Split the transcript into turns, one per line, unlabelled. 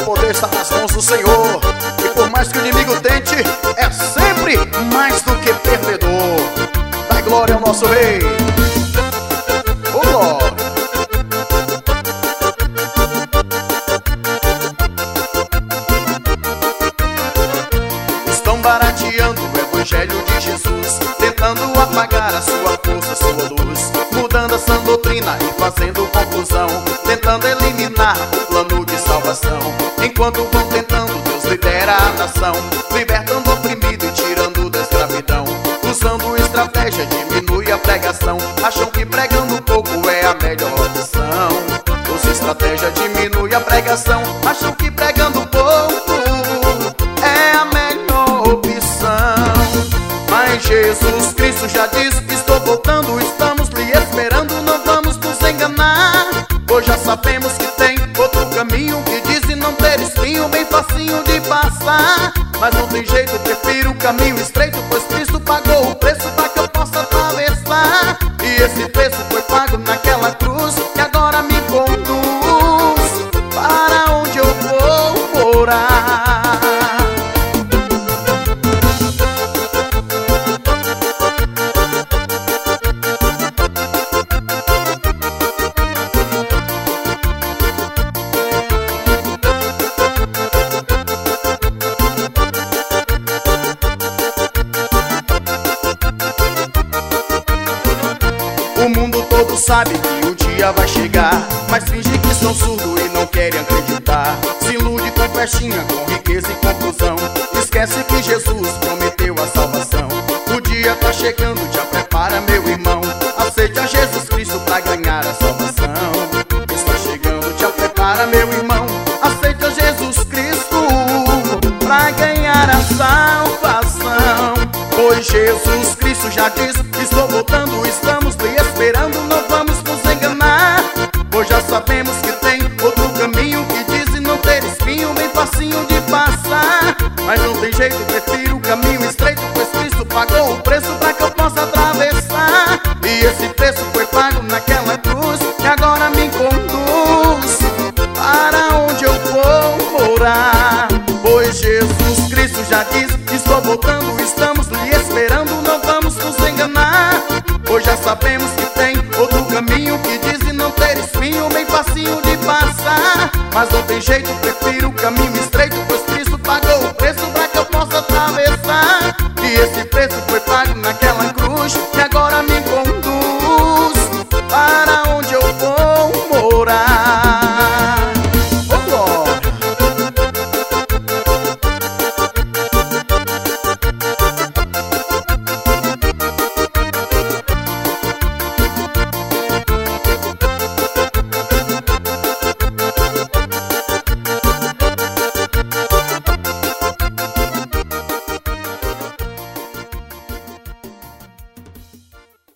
poder está nas mãos do Senhor. E por mais que o inimigo tente, é sempre mais do que perdedor. Dai glória ao nosso Rei. Oh, glória. Estão barateando o Evangelho de Jesus, tentando apagar a sua força, sua luz, mudando a sã doutrina e fazendo confusão, tentando eliminar o plano de salvação. Enquanto vão tentando, Deus lidera a nação, libertando o oprimido e tirando da escravidão. Usando estratégia, diminui a pregação, acham que pregando pouco é a melhor opção. Usa estratégia, diminui a pregação, acham que pregando pouco é a melhor opção. Mas Jesus Cristo já disse: estou voltando, estamos lhe esperando, não vamos nos enganar. Pois já sabemos que tem outro caminho que diz não ter espinho, bem facinho de passar. Mas não tem jeito, eu prefiro o caminho estreito, pois Cristo pagou o preço para que eu possa atravessar. E esse preço foi pago naquela cruz que agora me conduz para onde eu vou morar. O mundo todo sabe que o dia vai chegar, mas finge que são surdos e não querem acreditar. Se ilude com festinha, com riqueza e confusão, esquece que Jesus prometeu a salvação. O dia tá chegando, já prepara, meu irmão, aceite a Jesus Cristo pra ganhar a salvação. Está chegando, já prepara, meu irmão, aceite a Jesus Cristo pra ganhar a salvação. Pois Jesus Cristo já diz: estou voltando, estamos lhe esperando, não vamos nos enganar. Pois já sabemos que tem outro caminho que diz não ter espinho, bem facinho de passar. Mas não tem jeito, prefiro o caminho estreito, pois Cristo pagou o preço para que eu possa atravessar. E esse preço foi pago naquela cruz que agora me conduz para onde eu vou morar. Pois Jesus Cristo já diz: estou voltando, estamos lhe esperando, não vamos nos enganar. Pois já sabemos que tem outro caminho que diz não ter espinho, bem facinho de passar. Mas não tem jeito, prefiro o caminho